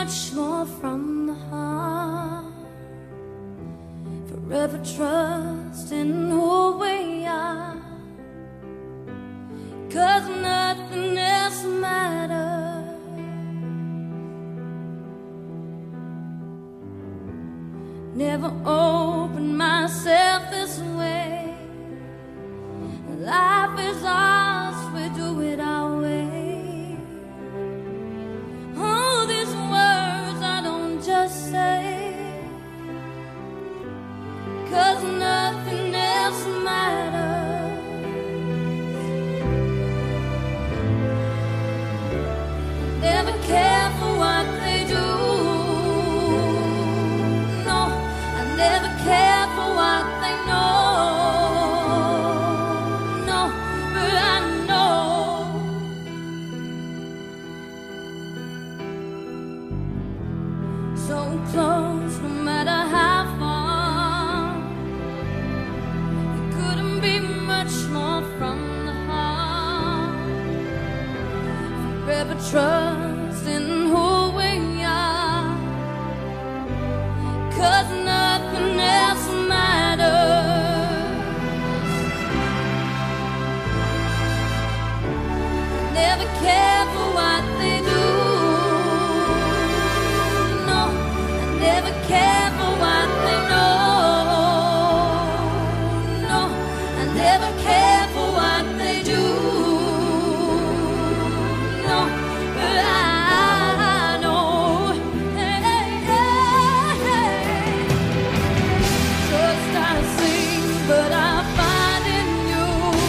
much more from the heart. Forever trust in who we are, 'cause nothing else matters. Never opened myself this way. Life is ours, we do it our way. All these words I don't just say, 'cause nothing else matters. Never care for what they do. No, I never care for what they know. So close, no matter how far. It couldn't be much more from the heart. Forever trust in who we are, 'cause nothing else matters. Never care for what they do. Never care for what they know. No, I never care for what they do. No, but I know. Hey, hey, hey. Trust I sing, but I find in you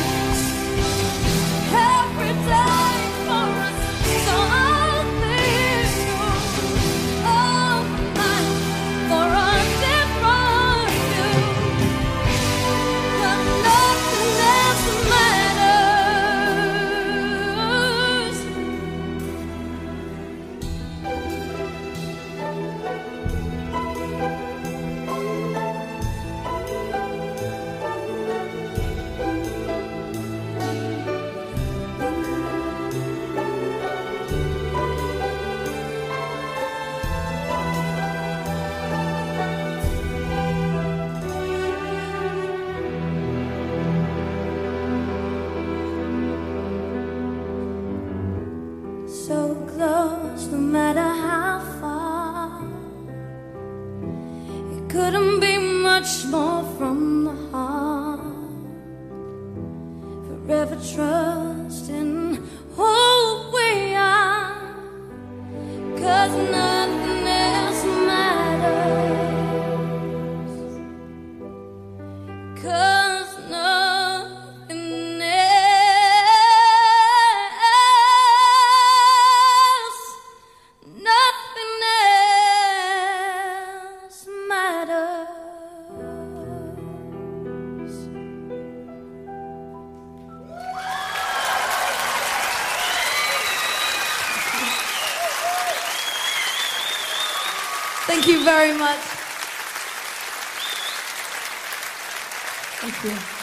every day for us something new. Oh, for a different view, 'cause nothing else matters. So close, no matter how far. It couldn't be much more from the heart. Forever trust in who we are, 'cause nothing else matters. 'Cause nothing else, nothing else matters. Thank you very much. Thank you.